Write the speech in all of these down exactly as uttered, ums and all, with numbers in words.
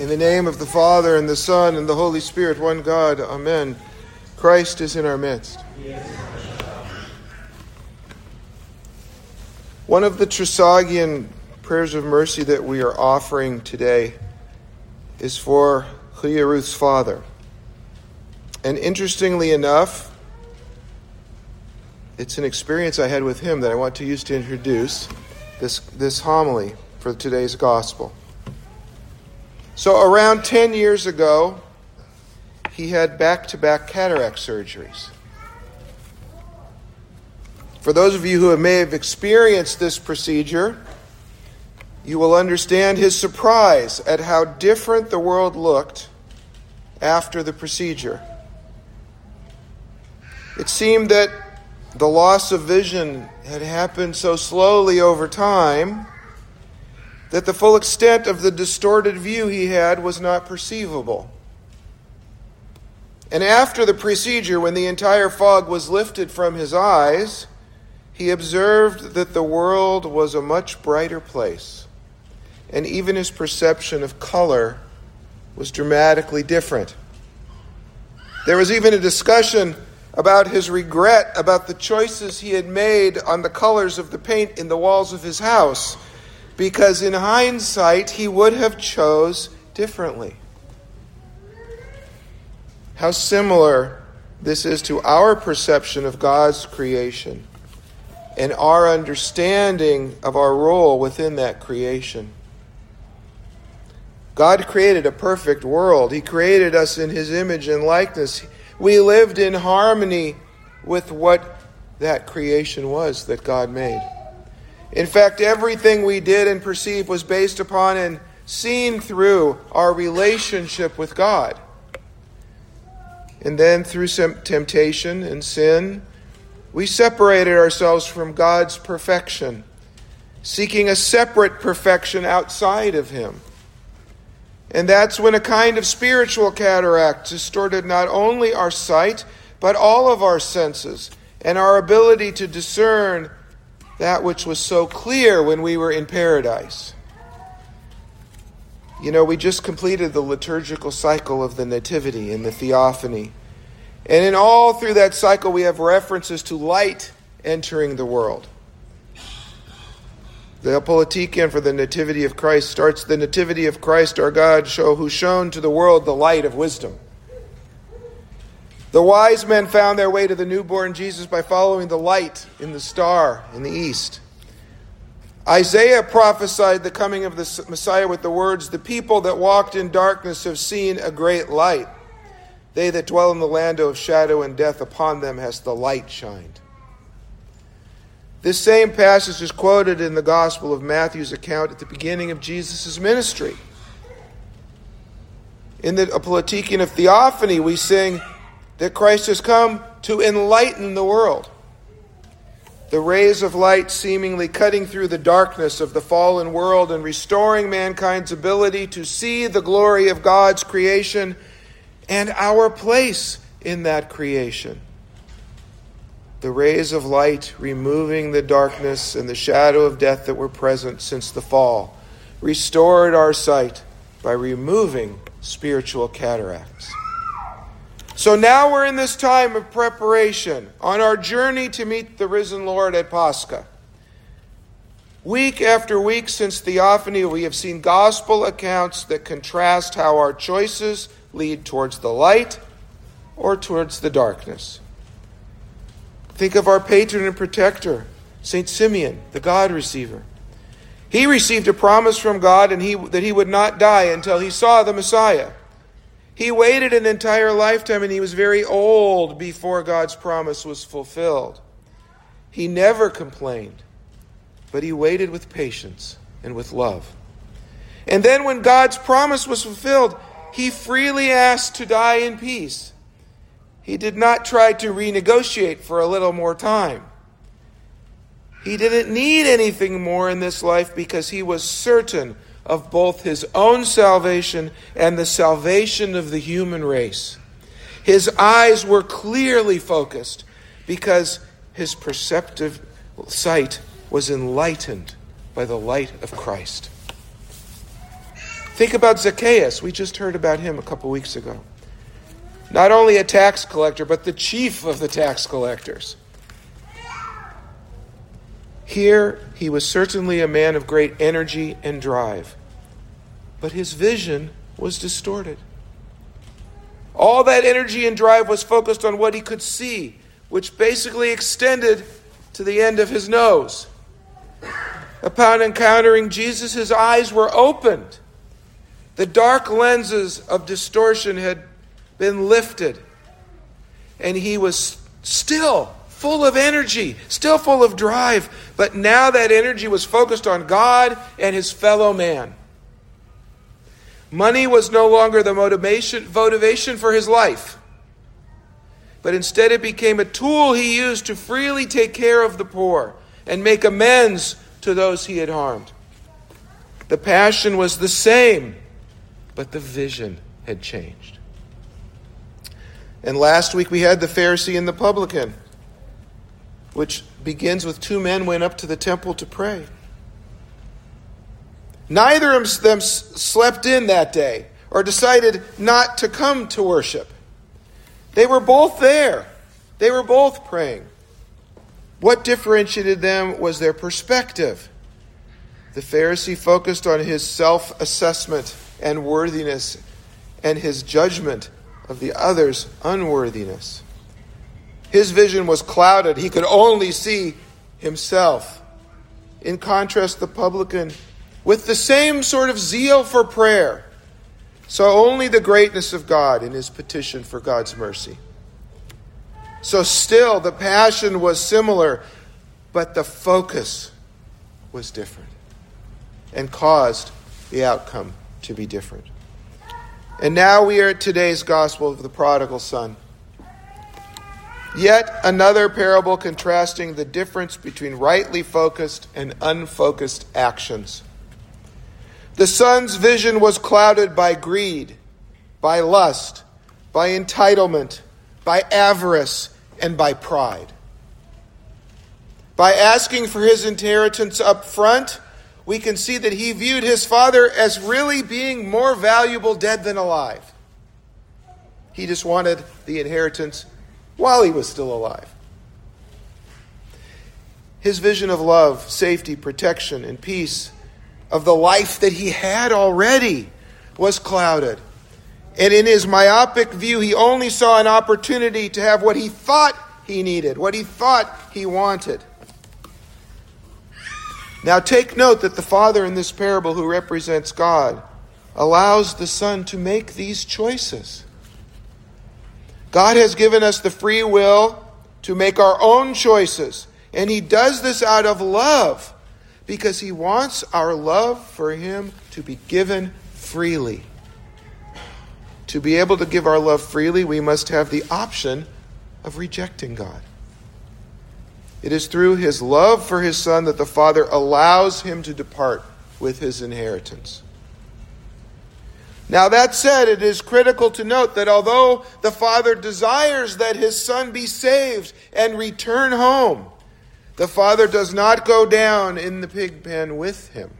In the name of the Father, and the Son, and the Holy Spirit, one God, Amen. Christ is in our midst. Yes. One of the Trisagion prayers of mercy that we are offering today is for Chuya Ruth's father. And interestingly enough, it's an experience I had with him that I want to use to introduce this, this homily for today's gospel. So around ten years ago, he had back-to-back cataract surgeries. For those of you who may have experienced this procedure, you will understand his surprise at how different the world looked after the procedure. It seemed that the loss of vision had happened so slowly over time that the full extent of the distorted view he had was not perceivable. And after the procedure, when the entire fog was lifted from his eyes, he observed that the world was a much brighter place, and even his perception of color was dramatically different. There was even a discussion about his regret about the choices he had made on the colors of the paint in the walls of his house, because in hindsight, he would have chose differently. How similar this is to our perception of God's creation and our understanding of our role within that creation. God created a perfect world. He created us in His image and likeness. We lived in harmony with what that creation was that God made. In fact, everything we did and perceived was based upon and seen through our relationship with God. And then through some temptation and sin, we separated ourselves from God's perfection, seeking a separate perfection outside of Him. And that's when a kind of spiritual cataract distorted not only our sight, but all of our senses and our ability to discern that which was so clear when we were in paradise. You know, we just completed the liturgical cycle of the Nativity and the Theophany. And in all through that cycle, we have references to light entering the world. The Apolatikion for the Nativity of Christ starts, the Nativity of Christ our God, show who shone to the world the light of wisdom. The wise men found their way to the newborn Jesus by following the light in the star in the east. Isaiah prophesied the coming of the Messiah with the words, "The people that walked in darkness have seen a great light. They that dwell in the land of shadow and death, upon them has the light shined." This same passage is quoted in the Gospel of Matthew's account at the beginning of Jesus' ministry. In the Apolatikion of Theophany, we sing that Christ has come to enlighten the world. The rays of light seemingly cutting through the darkness of the fallen world and restoring mankind's ability to see the glory of God's creation and our place in that creation. The rays of light removing the darkness and the shadow of death that were present since the fall, restored our sight by removing spiritual cataracts. So now we're in this time of preparation on our journey to meet the risen Lord at Pascha. Week after week since Theophany, we have seen gospel accounts that contrast how our choices lead towards the light or towards the darkness. Think of our patron and protector, Saint Simeon, the God receiver. He received a promise from God and he, that he would not die until he saw the Messiah. He waited an entire lifetime and he was very old before God's promise was fulfilled. He never complained, but he waited with patience and with love. And then when God's promise was fulfilled, he freely asked to die in peace. He did not try to renegotiate for a little more time. He didn't need anything more in this life because he was certain of both his own salvation and the salvation of the human race. His eyes were clearly focused because his perceptive sight was enlightened by the light of Christ. Think about Zacchaeus. We just heard about him a couple weeks ago. Not only a tax collector, but the chief of the tax collectors. Here, he was certainly a man of great energy and drive, but his vision was distorted. All that energy and drive was focused on what he could see, which basically extended to the end of his nose. Upon encountering Jesus, his eyes were opened. The dark lenses of distortion had been lifted, and he was still full of energy, still full of drive, but now that energy was focused on God and his fellow man. Money was no longer the motivation, motivation for his life, but instead it became a tool he used to freely take care of the poor and make amends to those he had harmed. The passion was the same, but the vision had changed. And last week we had the Pharisee and the publican, which begins with two men went up to the temple to pray. Neither of them slept in that day or decided not to come to worship. They were both there. They were both praying. What differentiated them was their perspective. The Pharisee focused on his self-assessment and worthiness and his judgment of the other's unworthiness. His vision was clouded. He could only see himself. In contrast, the publican, with the same sort of zeal for prayer, saw only the greatness of God in his petition for God's mercy. So still, the passion was similar, but the focus was different and caused the outcome to be different. And now we are at today's gospel of the prodigal son. Yet another parable contrasting the difference between rightly focused and unfocused actions. The son's vision was clouded by greed, by lust, by entitlement, by avarice, and by pride. By asking for his inheritance up front, we can see that he viewed his father as really being more valuable dead than alive. He just wanted the inheritance while he was still alive. His vision of love, safety, protection, and peace, of the life that he had already, was clouded. And in his myopic view, he only saw an opportunity to have what he thought he needed, what he thought he wanted. Now take note that the father in this parable, who represents God, allows the son to make these choices. God has given us the free will to make our own choices, and he does this out of love, because he wants our love for him to be given freely. To be able to give our love freely, we must have the option of rejecting God. It is through his love for his son that the Father allows him to depart with his inheritance. Now that said, it is critical to note that although the Father desires that his son be saved and return home, the Father does not go down in the pig pen with him.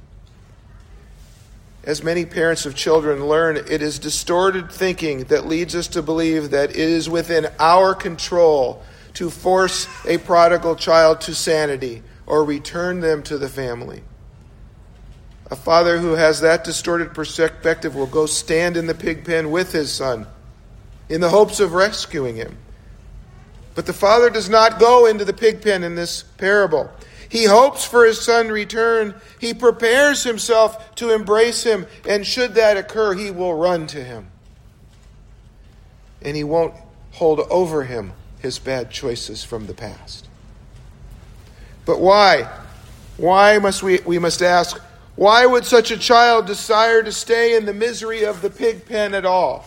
As many parents of children learn, it is distorted thinking that leads us to believe that it is within our control to force a prodigal child to sanity or return them to the family. A father who has that distorted perspective will go stand in the pig pen with his son in the hopes of rescuing him. But the father does not go into the pig pen in this parable. He hopes for his son to return. He prepares himself to embrace him, and should that occur, he will run to him. And he won't hold over him his bad choices from the past. But why? Why must we, we must ask, why would such a child desire to stay in the misery of the pig pen at all?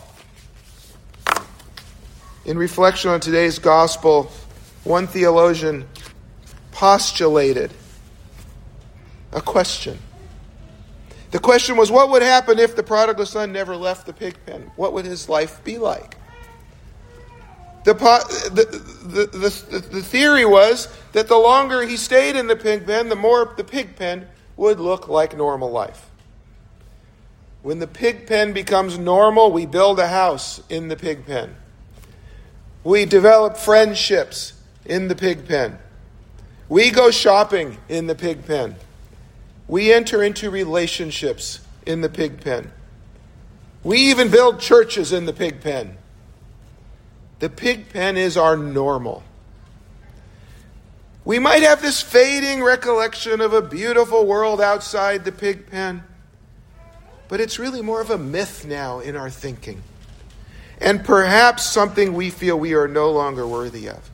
In reflection on today's gospel, one theologian postulated a question. The question was, what would happen if the prodigal son never left the pig pen? What would his life be like? The, the, the, the, the theory was that the longer he stayed in the pig pen, the more the pig pen would look like normal life. When the pig pen becomes normal, we build a house in the pig pen. We develop friendships in the pig pen. We go shopping in the pig pen. We enter into relationships in the pig pen. We even build churches in the pig pen. The pig pen is our normal. We might have this fading recollection of a beautiful world outside the pig pen, but it's really more of a myth now in our thinking, and perhaps something we feel we are no longer worthy of.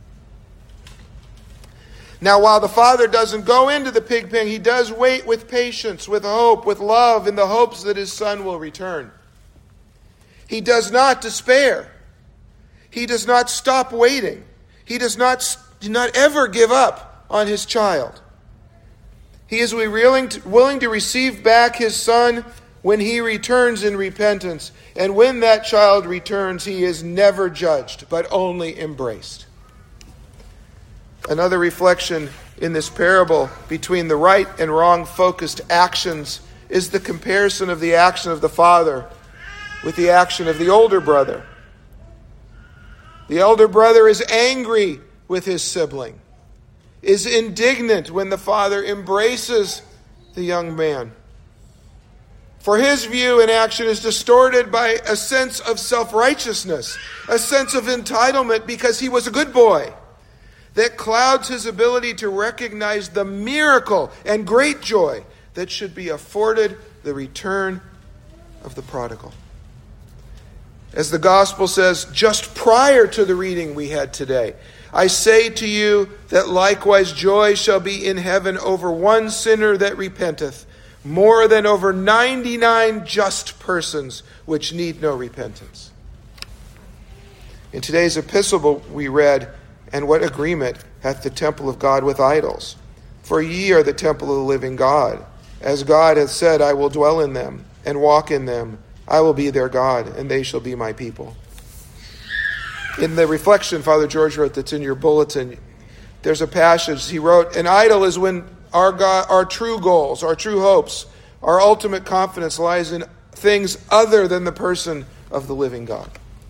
Now, while the Father doesn't go into the pig pen, he does wait with patience, with hope, with love, in the hopes that his Son will return. He does not despair. He does not stop waiting. He does not, do not ever give up on his child. He is willing to, willing to receive back his Son when he returns in repentance. And when that child returns, he is never judged, but only embraced. Another reflection in this parable between the right and wrong focused actions is the comparison of the action of the father with the action of the older brother. The elder brother is angry with his sibling, is indignant when the father embraces the young man. For his view and action is distorted by a sense of self-righteousness, a sense of entitlement because he was a good boy, that clouds his ability to recognize the miracle and great joy that should be afforded the return of the prodigal. As the gospel says just prior to the reading we had today, I say to you that likewise joy shall be in heaven over one sinner that repenteth, more than over ninety-nine just persons which need no repentance. In today's epistle we read, and what agreement hath the temple of God with idols? For ye are the temple of the living God. As God hath said, I will dwell in them and walk in them. I will be their God, and they shall be my people. In the reflection Father George wrote that's in your bulletin, there's a passage he wrote, an idol is when our God, our true goals, our true hopes, our ultimate confidence lies in things other than the person of the living God.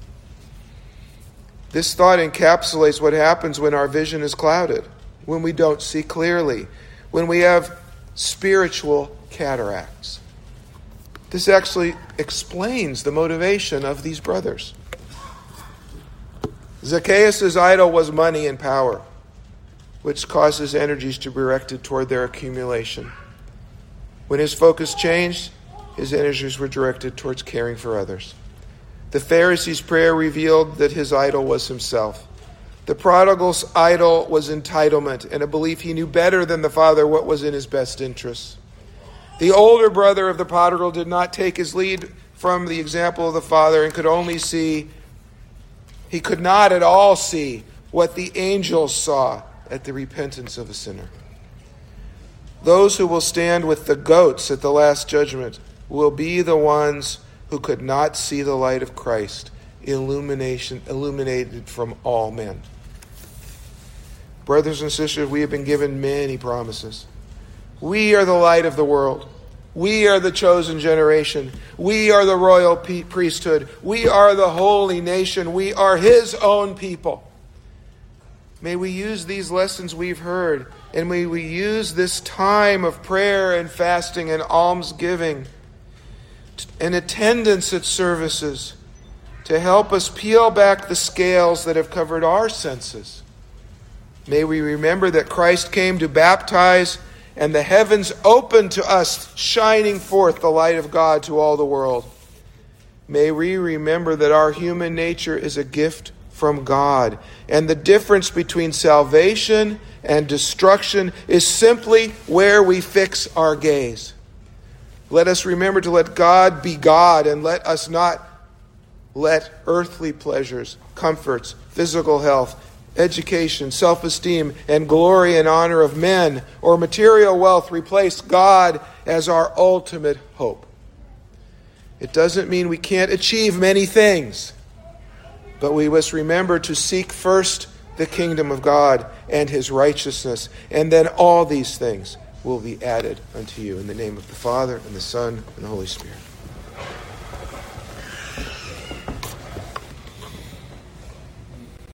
This thought encapsulates what happens when our vision is clouded, when we don't see clearly, when we have spiritual cataracts. This actually explains the motivation of these brothers. Zacchaeus' idol was money and power, which caused his energies to be directed toward their accumulation. When his focus changed, his energies were directed towards caring for others. The Pharisee's prayer revealed that his idol was himself. The prodigal's idol was entitlement and a belief he knew better than the father what was in his best interests. The older brother of the prodigal did not take his lead from the example of the father and could only see, he could not at all see what the angels saw at the repentance of a sinner. Those who will stand with the goats at the last judgment will be the ones who could not see the light of Christ, illumination illuminated from all men. Brothers and sisters, we have been given many promises. We are the light of the world. We are the chosen generation. We are the royal priesthood. We are the holy nation. We are his own people. May we use these lessons we've heard, and may we use this time of prayer and fasting and almsgiving and attendance at services to help us peel back the scales that have covered our senses. May we remember that Christ came to baptize, and the heavens opened to us, shining forth the light of God to all the world. May we remember that our human nature is a gift from God, and the difference between salvation and destruction is simply where we fix our gaze. Let us remember to let God be God, and let us not let earthly pleasures, comforts, physical health, education, self-esteem, and glory and honor of men or material wealth replace God as our ultimate hope. It doesn't mean we can't achieve many things, but we must remember to seek first the kingdom of God and his righteousness, and then all these things will be added unto you. In the name of the Father, and the Son, and the Holy Spirit.